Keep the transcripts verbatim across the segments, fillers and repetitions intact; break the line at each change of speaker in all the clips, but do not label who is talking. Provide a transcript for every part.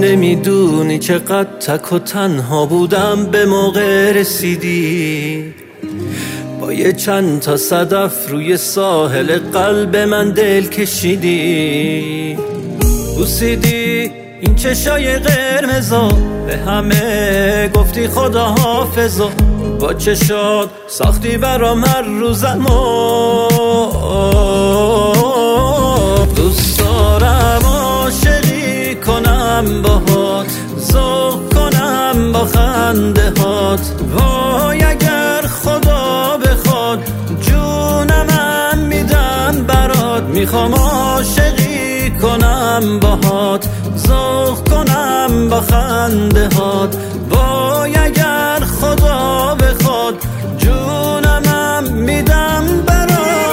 نمیدونی چقدر تک و تنها بودم به موقع رسیدی، با یه چند تا صدف روی ساحل قلب من دل کشیدی. بوسیدی این چشای قرمزا، به همه گفتی خدا حافظا، با چشات ساختی برام هر روزمو. دوست دارم عاشقی کنم باهات، ذوق کنم با خنده هات. وای اگر خدا بخواد جونم میدم برات، میخوام عاشقی کنم باهات، ذوق کنم با خنده هات. وای اگر خدا بخواد جونم میدم برات.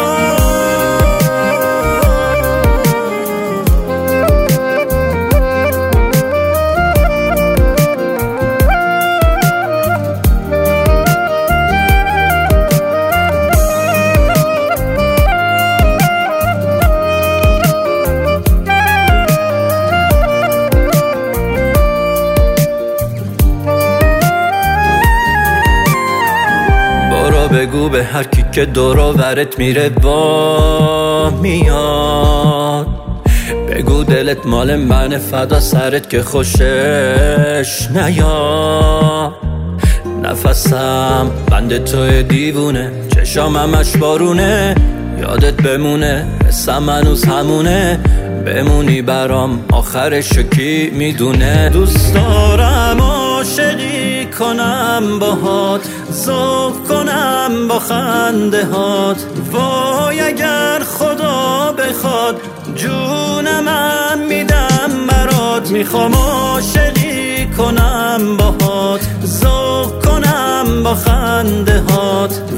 بگو به هر کی که دور و برت میره با میاد، بگو دلت مال من فدا سرت که خوشش نیاد. نفسم بند توی دیوونه، چشام همش بارونه، یادت بمونه حسم هنوز همونه، بمونی برام آخرشو کی میدونه. دوست دارم عاشقی کنم باهات، ذوق کنم با خنده هات. وای اگر خدا بخواد جونم میدم برات، میخوام عاشقی کنم باهات، ذوق کنم با خنده هات.